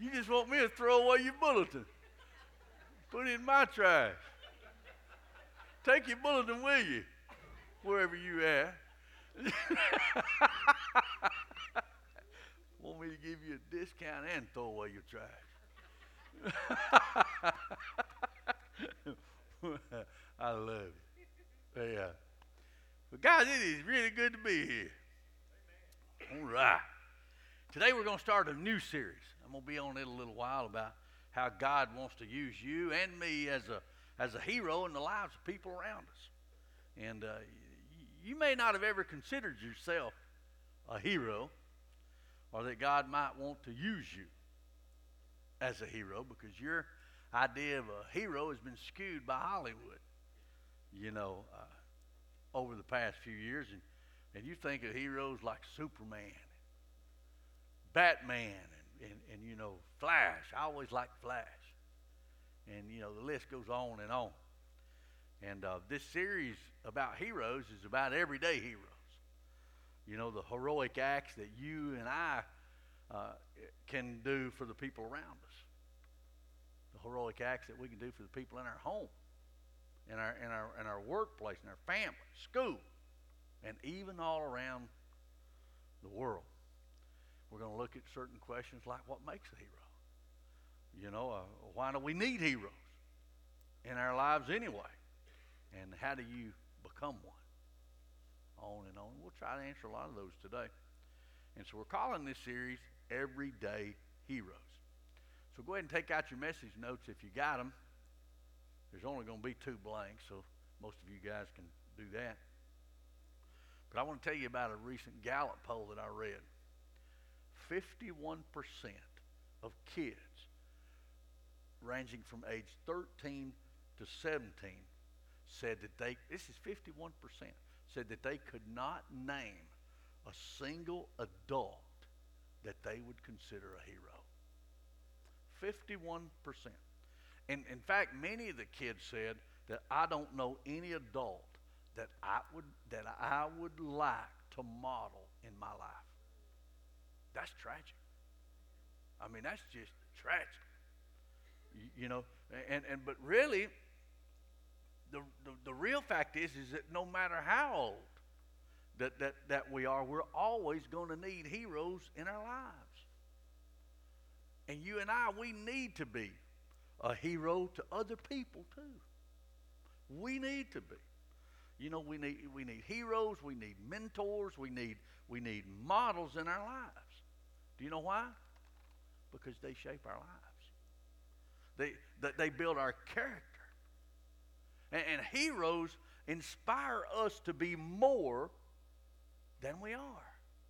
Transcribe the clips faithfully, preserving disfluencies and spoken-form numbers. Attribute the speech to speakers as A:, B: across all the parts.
A: You just want me to throw away your bulletin. Put it in my trash. Take your bulletin with you, wherever you at. Want me to give you a discount and throw away your trash. I love it. Yeah. But guys, it is really good to be here. All right. Today we're going to start a new series. I'm going to be on it a little while about how God wants to use you and me as a as a hero in the lives of people around us. And uh, you may not have ever considered yourself a hero, or that God might want to use you as a hero, because your idea of a hero has been skewed by Hollywood, you know, uh, over the past few years. And, and you think of heroes like Superman, Batman, and, and, and, you know, Flash. I always liked Flash. And, you know, the list goes on and on. And uh, this series about heroes is about everyday heroes. You know, the heroic acts that you and I uh, can do for the people around us. The heroic acts that we can do for the people in our home, in our, in our, in our workplace, in our family, school, and even all around the world. We're going to look at certain questions like what makes a hero? You know, uh, why do we need heroes in our lives anyway? And how do you become one? On and on. We'll try to answer a lot of those today. And so we're calling this series Everyday Heroes. So go ahead and take out your message notes if you got them. There's only going to be two blanks, so most of you guys can do that. But I want to tell you about a recent Gallup poll that I read. fifty-one percent of kids ranging from age thirteen to seventeen said that they, this is fifty-one percent, said that they could not name a single adult that they would consider a hero. fifty-one percent. And in fact, many of the kids said that I don't know any adult that I would that I would like to model in my life. That's tragic. I mean, that's just tragic. You, you know, and, and but really, the, the the real fact is is that no matter how old that that, that we are, we're always going to need heroes in our lives. And you and I, we need to be a hero to other people too. We need to be. You know, we need we need heroes, we need mentors, we need we need models in our lives. Do you know why? Because they shape our lives. They they, they build our character. And, and heroes inspire us to be more than we are.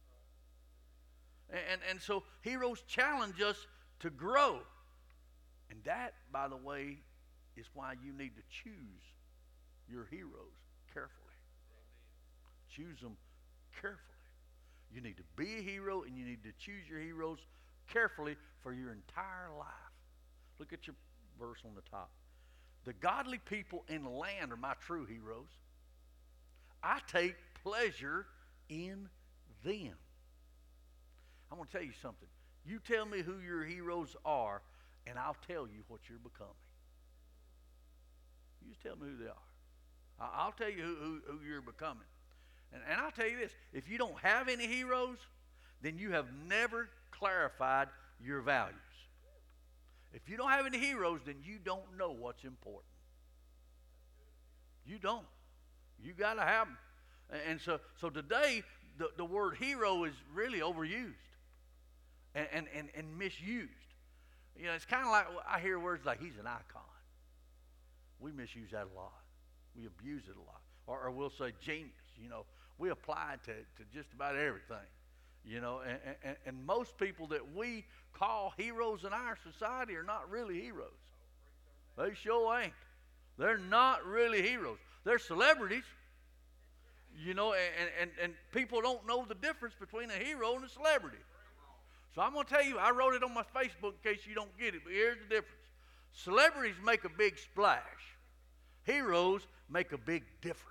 A: And, and, and so heroes challenge us to grow. And that, by the way, is why you need to choose your heroes carefully. Choose them carefully. You need to be a hero, and you need to choose your heroes carefully for your entire life. Look at your verse on the top. The godly people in the land are my true heroes. I take pleasure in them. I'm going to tell you something. You tell me who your heroes are, and I'll tell you what you're becoming. You just tell me who they are. I'll tell you who, who, who you're becoming. And, and I'll tell you this. If you don't have any heroes, then you have never clarified your values. If you don't have any heroes, then you don't know what's important. You don't. You got to have them. And so, so today, the, the word hero is really overused and, and, and, and misused. You know, it's kind of like I hear words like he's an icon. We misuse that a lot. We abuse it a lot. Or, or we'll say genius. You know, we apply it to, to just about everything. You know, and, and, and most people that we call heroes in our society are not really heroes. They sure ain't. They're not really heroes. They're celebrities. You know, and, and, and people don't know the difference between a hero and a celebrity. So I'm going to tell you, I wrote it on my Facebook in case you don't get it, but here's the difference. Celebrities make a big splash. Heroes make a big difference.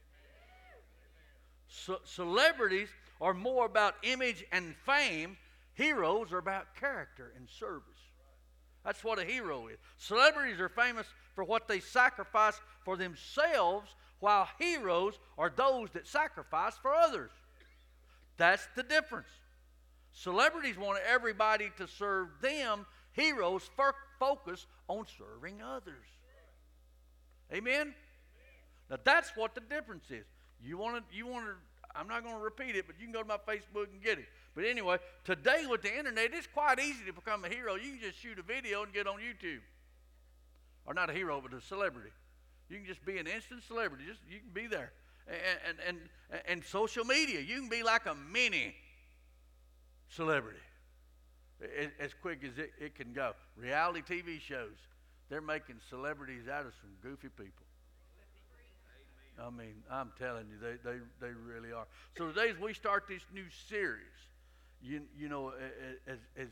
A: Ce- celebrities are more about image and fame. Heroes are about character and service. That's what a hero is. Celebrities are famous for what they sacrifice for themselves, while heroes are those that sacrifice for others. That's the difference. Celebrities want everybody to serve them. Heroes f- focus on serving others. Amen? Now that's what the difference is. You want to, you want to, I'm not going to repeat it, but you can go to my Facebook and get it. But anyway, today with the internet, it's quite easy to become a hero. You can just shoot a video and get on YouTube. Or not a hero, but a celebrity. You can just be an instant celebrity. Just you can be there. And and and, and social media, you can be like a mini celebrity. As quick as it, it can go. Reality T V shows, they're making celebrities out of some goofy people. I mean, I'm telling you, they, they, they really are. So today as we start this new series, you, you know, as, as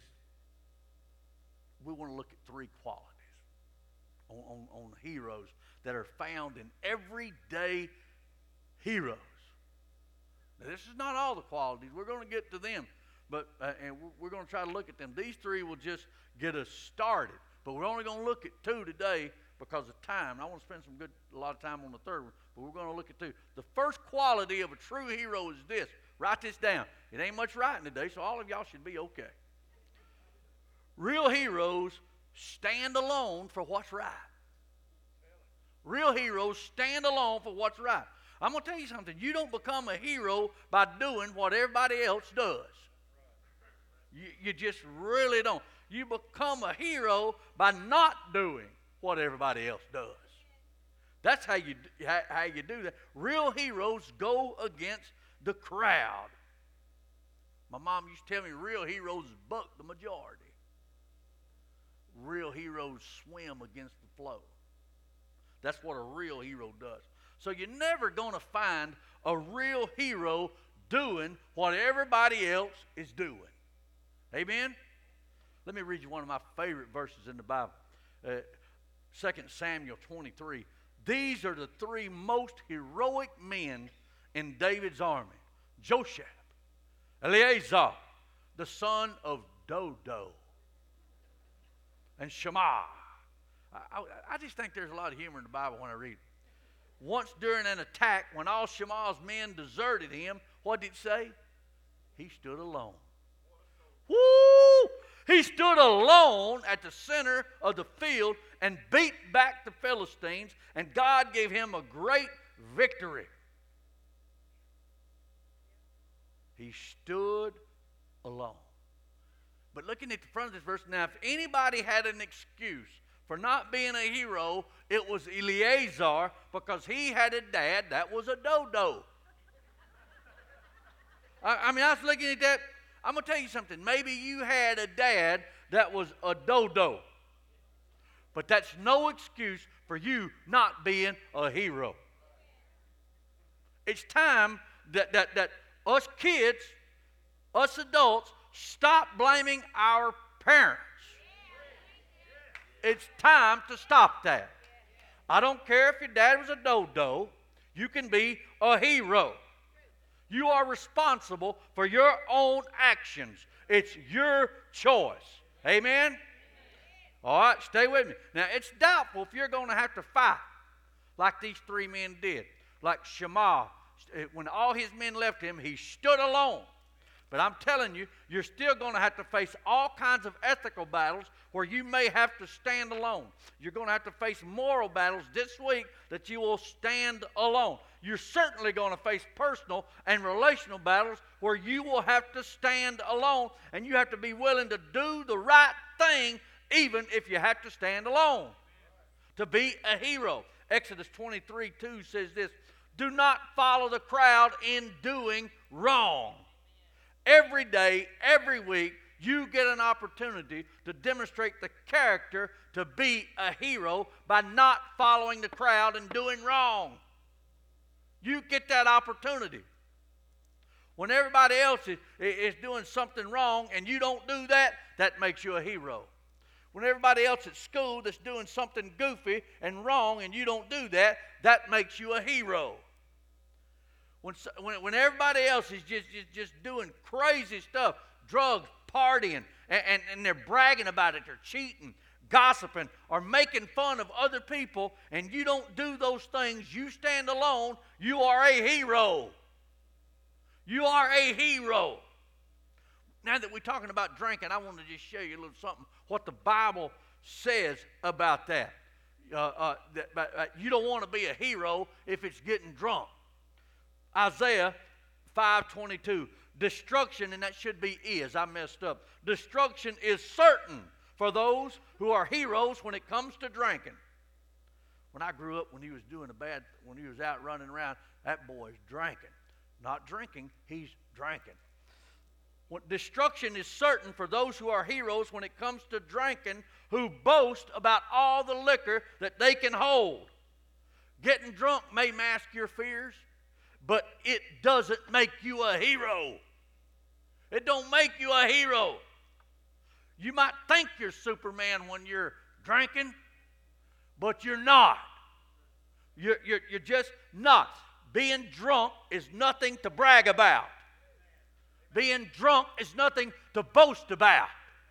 A: we want to look at three qualities on, on, on heroes that are found in everyday heroes. Now, this is not all the qualities. We're going to get to them, but uh, and we're, we're going to try to look at them. These three will just get us started, but we're only going to look at two today because of time. I want to spend some good a lot of time on the third one, but we're going to look at two. The first quality of a true hero is this. Write this down. It ain't much writing today, so all of y'all should be okay. Real heroes stand alone for what's right. Real heroes stand alone for what's right. I'm going to tell you something. You don't become a hero by doing what everybody else does. You, you just really don't. You become a hero by not doing what everybody else does. That's how you, how, how you do that. Real heroes go against the crowd. My mom used to tell me real heroes buck the majority. Real heroes swim against the flow. That's what a real hero does. So you're never going to find a real hero doing what everybody else is doing. Amen? Let me read you one of my favorite verses in the Bible. Uh, Second Samuel twenty-three. These are the three most heroic men in David's army. Joshab, Eleazar, the son of Dodo, and Shammah. I, I, I just think there's a lot of humor in the Bible when I read it. Once during an attack, when all Shammah's men deserted him, what did it say? He stood alone. Woo! He stood alone at the center of the field and beat back the Philistines, and God gave him a great victory. He stood alone. But looking at the front of this verse, now if anybody had an excuse for not being a hero, it was Eleazar, because he had a dad that was a dodo. I, I mean, I was looking at that. I'm going to tell you something. Maybe you had a dad that was a dodo. But that's no excuse for you not being a hero. It's time that, that, that us kids, us adults, stop blaming our parents. It's time to stop that. I don't care if your dad was a dodo. You can be a hero. You are responsible for your own actions. It's your choice. Amen? All right, stay with me. Now, it's doubtful if you're going to have to fight like these three men did. Like Shammah, when all his men left him, he stood alone. But I'm telling you, you're still going to have to face all kinds of ethical battles where you may have to stand alone. You're going to have to face moral battles this week that you will stand alone. You're certainly going to face personal and relational battles where you will have to stand alone, and you have to be willing to do the right thing even if you have to stand alone. To be a hero. Exodus twenty-three two says this, do not follow the crowd in doing wrong. Every day, every week, you get an opportunity to demonstrate the character to be a hero by not following the crowd and doing wrong. You get that opportunity. When everybody else is, is doing something wrong and you don't do that, that makes you a hero. When everybody else at school that's doing something goofy and wrong and you don't do that, that makes you a hero. When, when, when everybody else is just, just, just doing crazy stuff, drugs, partying, and, and, and they're bragging about it, they're cheating, gossiping, or making fun of other people, and you don't do those things, you stand alone, you are a hero. You are a hero. Now that we're talking about drinking, I want to just show you a little something, what the Bible says about that. Uh, uh, that uh, you don't want to be a hero if it's getting drunk. Isaiah five twenty-two. Destruction, and that should be is. I messed up. Destruction is certain for those who are heroes when it comes to drinking. When I grew up, when he was doing a bad, when he was out running around, that boy's drinking. Not drinking, he's drinking. When destruction is certain for those who are heroes when it comes to drinking, who boast about all the liquor that they can hold. Getting drunk may mask your fears, but it doesn't make you a hero. It don't make you a hero. You might think you're Superman when you're drinking, but you're not. You're, you're, you're just not. Being drunk is nothing to brag about. Being drunk is nothing to boast about.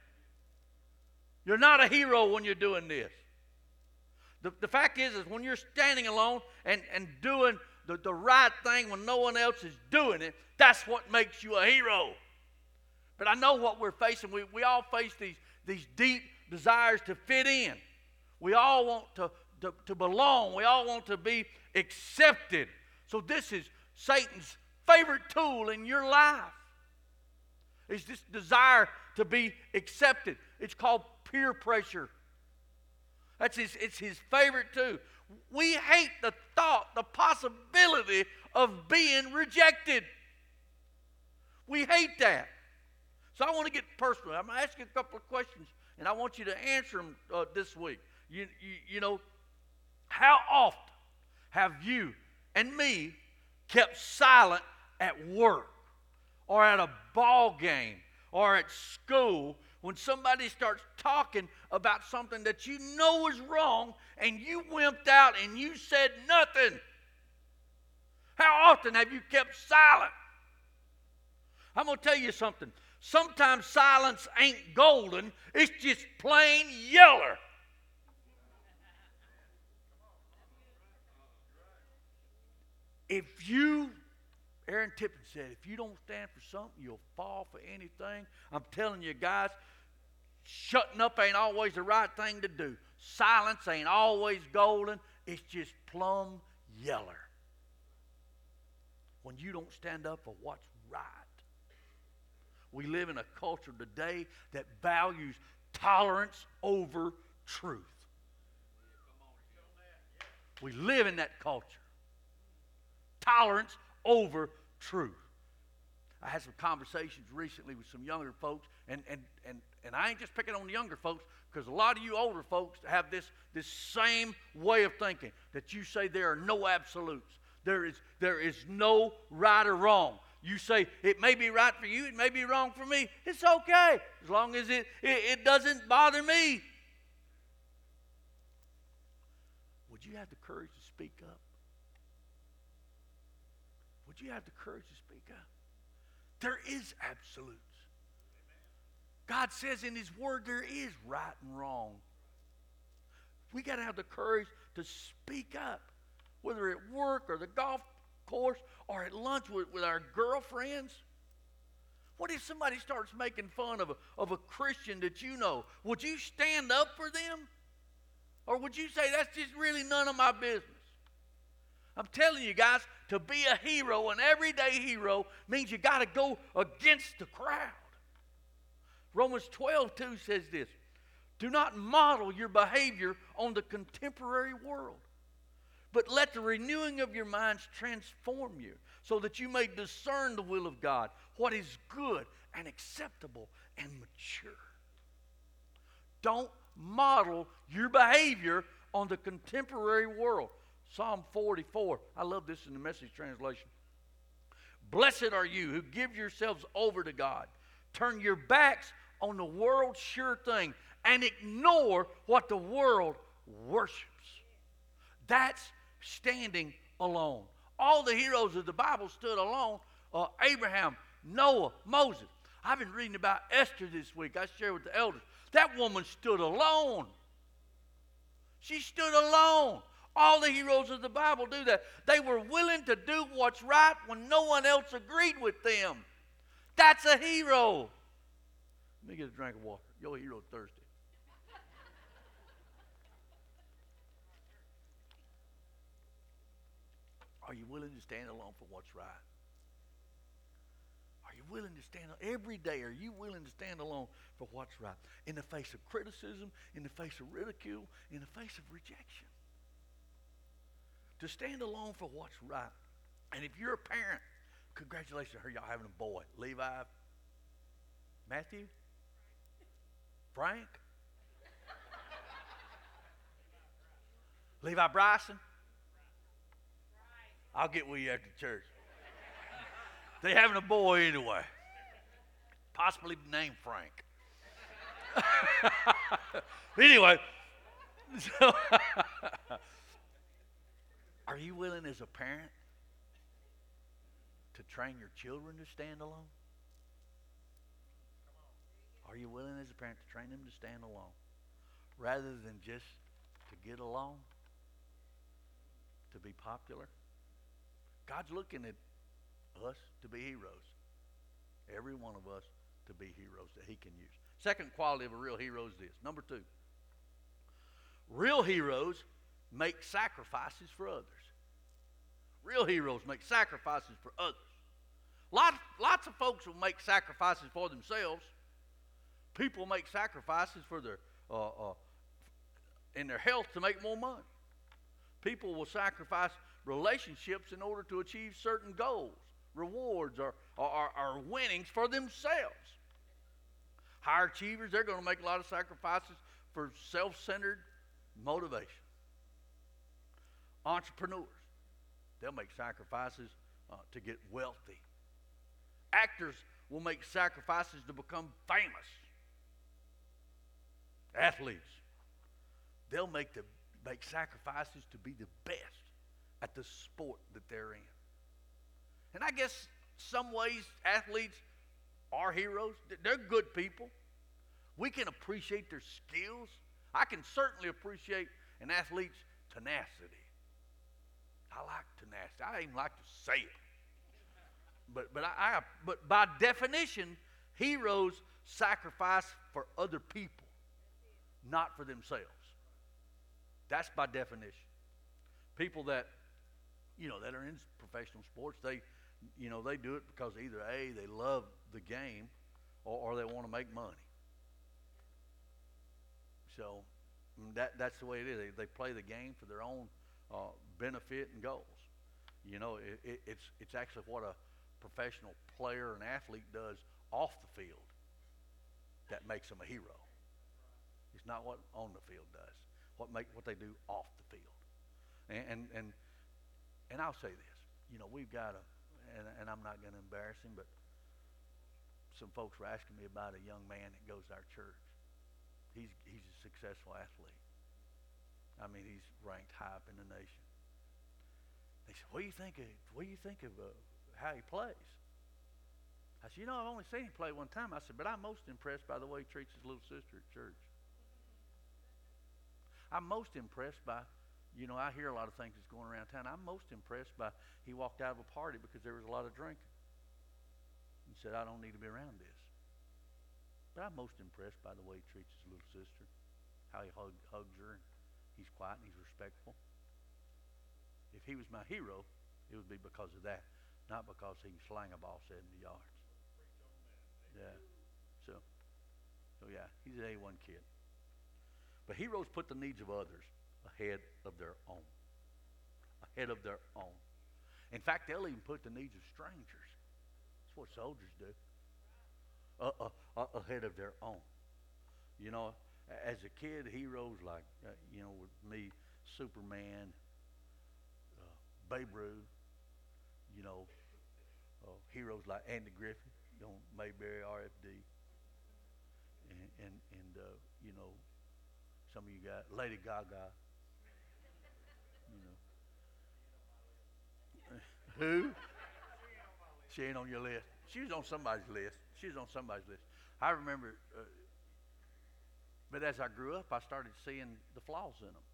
A: You're not a hero when you're doing this. The, the fact is, is when you're standing alone and, and doing the, the right thing when no one else is doing it, that's what makes you a hero. But I know what we're facing. We, we all face these, these deep desires to fit in. We all want to, to, to belong. We all want to be accepted. So this is Satan's favorite tool in your life. It's this desire to be accepted. It's called peer pressure. That's his, it's his favorite too. We hate the thought, the possibility of being rejected. We hate that. So I want to get personal. I'm going to ask you a couple of questions, and I want you to answer them uh, this week. You, you, you know, how often have you and me kept silent at work or at a ball game or at school when somebody starts talking about something that you know is wrong and you wimped out and you said nothing? How often have you kept silent? I'm going to tell you something. Sometimes silence ain't golden. It's just plain yeller. If you, Aaron Tippin said, if you don't stand for something, you'll fall for anything. I'm telling you guys, shutting up ain't always the right thing to do. Silence ain't always golden. It's just plumb yeller. When you don't stand up for what's right. We live in a culture today that values tolerance over truth. We live in that culture. Tolerance over truth. I had some conversations recently with some younger folks, and, and, and, and I ain't just picking on the younger folks, because a lot of you older folks have this, this same way of thinking, that you say there are no absolutes. There is, there is no right or wrong. You say, it may be right for you, it may be wrong for me. It's okay, as long as it, it, it doesn't bother me. Would you have the courage to speak up? Would you have the courage to speak up? There is absolutes. God says in His Word there is right and wrong. We got to have the courage to speak up, whether at work or the golf course or at lunch with, with our girlfriends. What if somebody starts making fun of a, of a Christian that you know? Would you stand up for them? Or would you say, that's just really none of my business? I'm telling you guys, to be a hero, an everyday hero, means you got to go against the crowd. Romans twelve two says this, do not model your behavior on the contemporary world, but let the renewing of your minds transform you so that you may discern the will of God, what is good and acceptable and mature. Don't model your behavior on the contemporary world. Psalm forty-four, I love this in the Message translation. Blessed are you who give yourselves over to God. Turn your backs on the world's sure thing and ignore what the world worships. That's standing alone. All the heroes of the Bible stood alone. Uh, Abraham, Noah, Moses. I've been reading about Esther this week. I shared with the elders. That woman stood alone. She stood alone. All the heroes of the Bible do that. They were willing to do what's right when no one else agreed with them. That's a hero. Let me get a drink of water. Your hero's thirsty. Are you willing to stand alone for what's right? Are you willing to stand every day? Are you willing to stand alone for what's right? In the face of criticism, in the face of ridicule, in the face of rejection. To stand alone for what's right. And if you're a parent, congratulations, I heard y'all having a boy. Levi, Matthew, Frank, Levi Bryson. I'll get with you after church. They having a boy anyway. Possibly named Frank. Anyway, so are you willing as a parent to train your children to stand alone? Are you willing as a parent to train them to stand alone rather than just to get along, to be popular? God's looking at us to be heroes. Every one of us to be heroes that he can use. Second quality of a real hero is this. Number two. Real heroes make sacrifices for others. Real heroes make sacrifices for others. Lots, lots of folks will make sacrifices for themselves. People make sacrifices for their uh, uh, in their health to make more money. People will sacrifice relationships in order to achieve certain goals, rewards, or, or, or winnings for themselves. Higher achievers, they're going to make a lot of sacrifices for self-centered motivation. Entrepreneurs, they'll make sacrifices uh, to get wealthy. Actors will make sacrifices to become famous. Athletes, they'll make, the, make sacrifices to be the best at the sport that they're in. And I guess some ways athletes are heroes. They're good people. We can appreciate their skills. I can certainly appreciate an athlete's tenacity. I like tenacity. I don't even like to say it. But but I, I but by definition, heroes sacrifice for other people, not for themselves. That's by definition. People that you know that are in professional sports, they you know they do it because either A, they love the game, or, or they want to make money. So that that's the way it is. They, they play the game for their own uh, benefit and goals. You know, it, it, it's it's actually what a professional player and athlete does off the field that makes them a hero. It's not what on the field does. What make what they do off the field. And and and, and I'll say this. You know, we've got a, and, and I'm not going to embarrass him, but some folks were asking me about a young man that goes to our church. He's he's a successful athlete. I mean, he's ranked high up in the nation. They said, "What do you think of? What do you think of uh, how he plays?" I said, "You know, I've only seen him play one time." I said, "But I'm most impressed by the way he treats his little sister at church. I'm most impressed by, you know, I hear a lot of things that's going around town. I'm most impressed by he walked out of a party because there was a lot of drinking. He said, I don't need to be around this. But I'm most impressed by the way he treats his little sister, how he hug, hugs her, and he's quiet and he's respectful. If he was my hero, it would be because of that, not because he can slang a ball seventy yards. Yeah. So, so yeah, he's an A one kid. But heroes put the needs of others ahead of their own. Ahead of their own. In fact, they'll even put the needs of strangers. That's what soldiers do. Uh, uh, uh, ahead of their own. You know, as a kid, heroes like, uh, you know, with me, Superman, uh, Babe Ruth, you know, uh, heroes like Andy Griffith, you know, Mayberry, R F D, and, and, and uh, you know, some of you got Lady Gaga, you know. Who? She ain't on your list. She was on somebody's list. She was on somebody's list. I remember, uh, but as I grew up, I started seeing the flaws in them,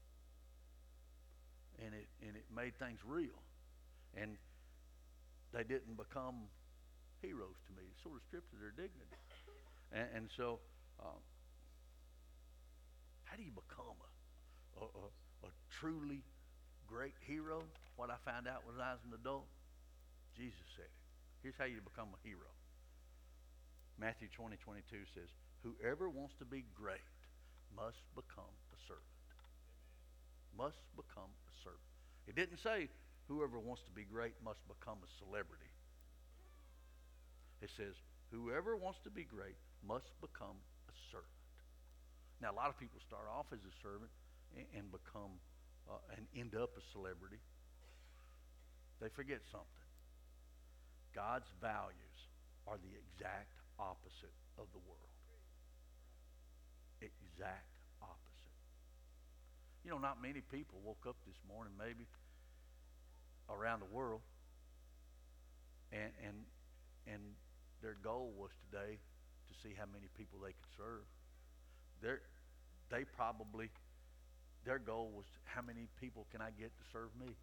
A: and it and it made things real, and they didn't become heroes to me. It sort of stripped of their dignity, and, and so, um, how do you become a, a, a, a truly great hero? What I found out when I was an adult, Jesus said it. Here's how you become a hero. Matthew twenty, twenty-two says, whoever wants to be great must become a servant. Must become a servant. It didn't say whoever wants to be great must become a celebrity. It says whoever wants to be great must become a servant. Now, a lot of people start off as a servant and, and become uh, and end up a celebrity. They forget something. God's values are the exact opposite of the world. Exact opposite. You know, not many people woke up this morning, maybe around the world, and and and their goal was today to see how many people they could serve. Their they probably their goal was how many people can I get to serve me.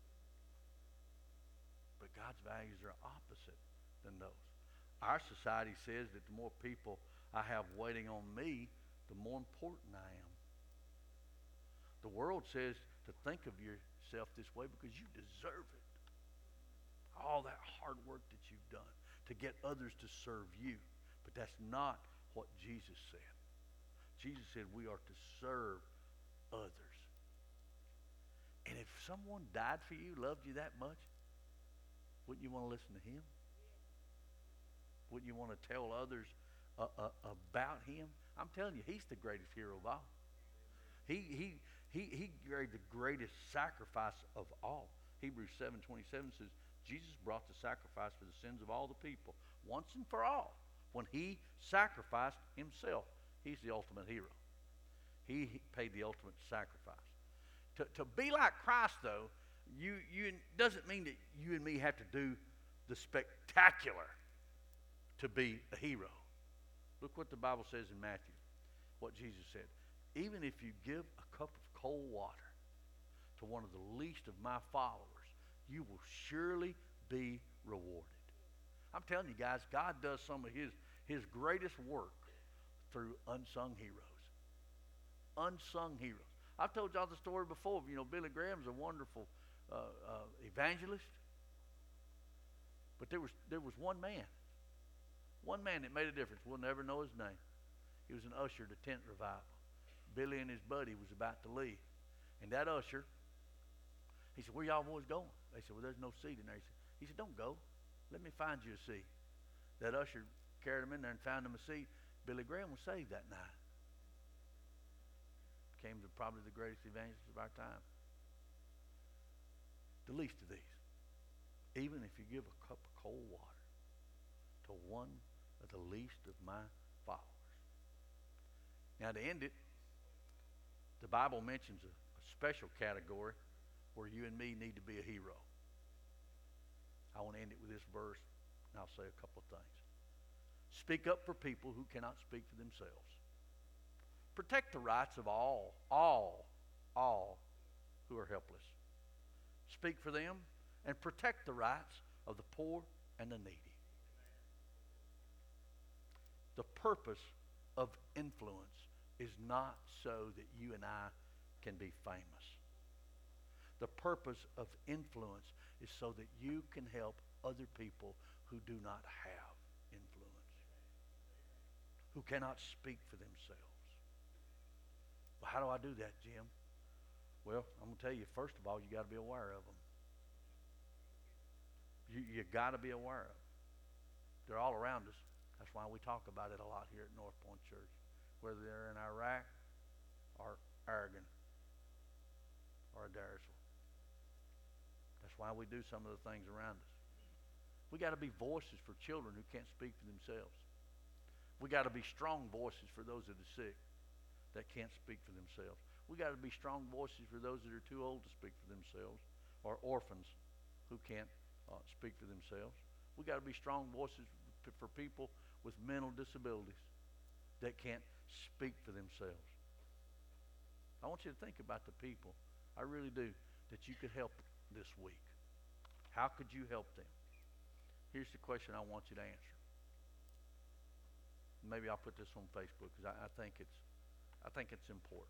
A: But God's values are opposite than those. Our society says that the more people I have waiting on me, the more important I am. The world says to think of yourself this way because you deserve it. All that hard work that you've done to get others to serve you. But that's not what Jesus said. Jesus said we are to serve others. And if someone died for you, loved you that much, wouldn't you want to listen to him? Wouldn't you want to tell others uh, uh, about him? I'm telling you, he's the greatest hero of all. He he he he gave the greatest sacrifice of all. Hebrews seven twenty-seven says Jesus brought the sacrifice for the sins of all the people once and for all. When he sacrificed himself, he's the ultimate hero. He paid the ultimate sacrifice. To to be like Christ, though, you you doesn't mean that you and me have to do the spectacular to be a hero. Look what the Bible says in Matthew, what Jesus said. Even if you give a cup of cold water to one of the least of my followers, you will surely be rewarded. I'm telling you guys, God does some of his, his greatest work through unsung heroes. Unsung heroes. I've told y'all the story before. You know, Billy Graham's a wonderful uh, uh, evangelist. But there was there was one man. One man that made a difference. We'll never know his name. He was an usher at a tent revival. Billy and his buddy was about to leave. And that usher, he said, where y'all boys going? They said, well, there's no seat in there. He said, he said, don't go. Let me find you a seat. That usher carried him in there and found him a seat. Billy Graham was saved that night. Became the, probably the greatest evangelist of our time. The least of these. Even if you give a cup of cold water to one of the least of my followers. Now to end it, the Bible mentions a, a special category where you and me need to be a hero. I want to end it with this verse, and I'll say a couple of things. Speak up for people who cannot speak for themselves. Protect the rights of all, all, all who are helpless. Speak for them and protect the rights of the poor and the needy. The purpose of influence is not so that you and I can be famous. The purpose of influence is so that you can help other people who do not have influence, who cannot speak for themselves. Well, how do I do that, Jim? Well, I'm going to tell you, first of all, you got to be aware of them. You you got to be aware of them. They're all around us. That's why we talk about it a lot here at North Point Church, whether they're in Iraq or Oregon or Adairsville. That's why we do some of the things around us. We got to be voices for children who can't speak for themselves. We got to be strong voices for those that are sick that can't speak for themselves. We got to be strong voices for those that are too old to speak for themselves, or orphans who can't uh, speak for themselves. We got to be strong voices p- for people with mental disabilities that can't speak for themselves. I want you to think about the people, I really do, that you could help this week. How could you help them? Here's the question I want you to answer. Maybe I'll put this on Facebook because I, I think it's, I think it's important.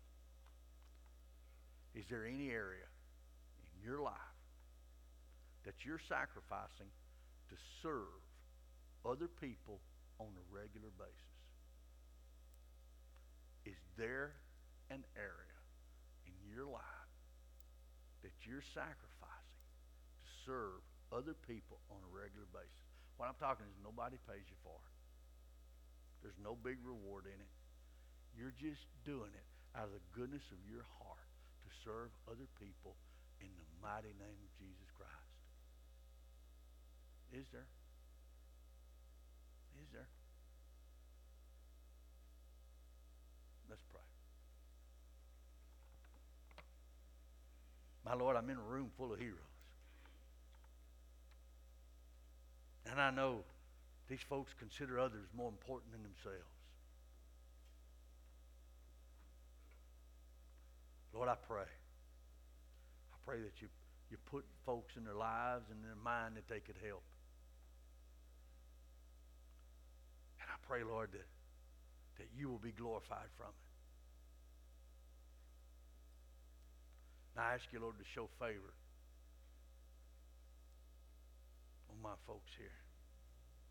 A: Is there any area in your life that you're sacrificing to serve other people on a regular basis? Is there an area in your life that you're sacrificing to serve other people on a regular basis? What I'm talking is nobody pays you for it. There's no big reward in it. You're just doing it out of the goodness of your heart to serve other people in the mighty name of Jesus Christ. Is there? Is there? Let's pray. My Lord, I'm in a room full of heroes. And I know these folks consider others more important than themselves. Lord, I pray. I pray that you, you put folks in their lives and in their mind that they could help. And I pray, Lord, that, that you will be glorified from it. Now I ask you, Lord, to show favor on my folks here.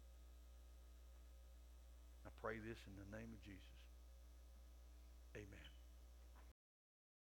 A: I pray this in the name of Jesus. Amen.